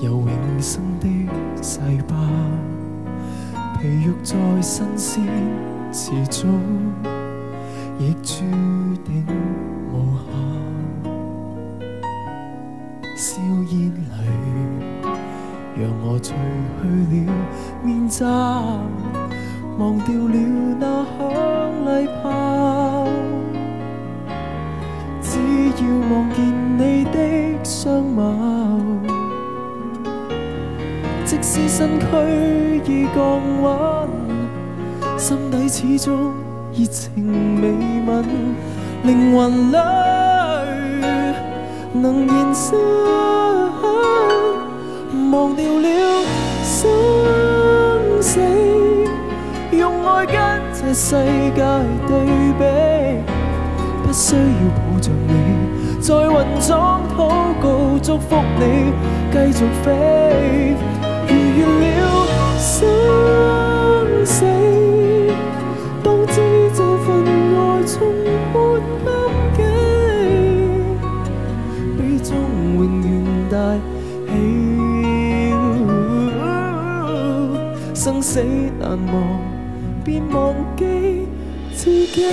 有永生的细胞，皮肉再新鲜，迟早亦注定无效。硝烟里，让我除去了面罩，忘掉了那响礼炮。只要望见你的相貌，即使身躯已降温，心底始终热情未泯，灵魂里能現身，忘掉了生死，用愛跟這世界對比，不需要抱着你，在雲中禱告祝福你，繼續飛，逾越了生死，當知這份愛從沒禁忌，比中永遠大喜，生死難忘，別忘記自己。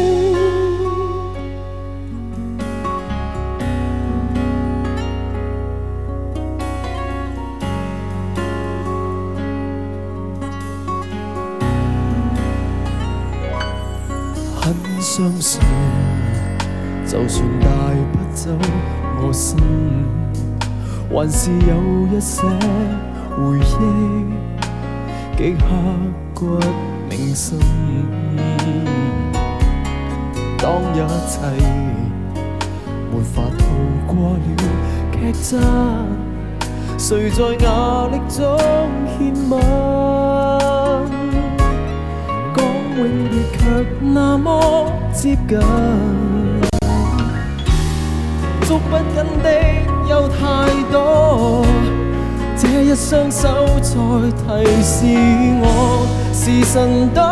很相信，就算帶不走我心，還是有一些回憶，記刻骨銘心。當一切沒法逃過了劇真，誰在壓力中獻吻？永別卻那麼接近，捉不緊的有太多，這一雙手再提示我，時辰到，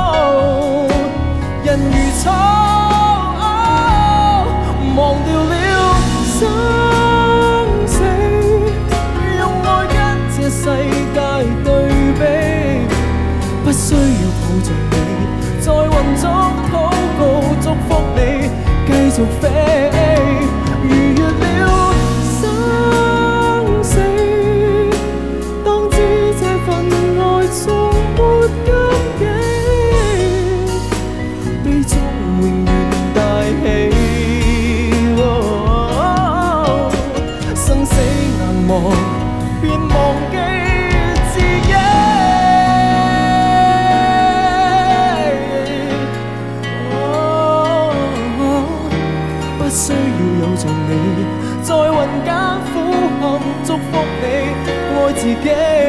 人如初，忘掉了生死，用愛跟這世界對比，不需要抱着你，在雲中禱告祝福你，繼續飛，逾越了生死，當知這份愛從沒禁忌，悲中永遠大喜，生死難忘，別忘記。需要有着你，在雲間俯瞰祝福你，愛自己。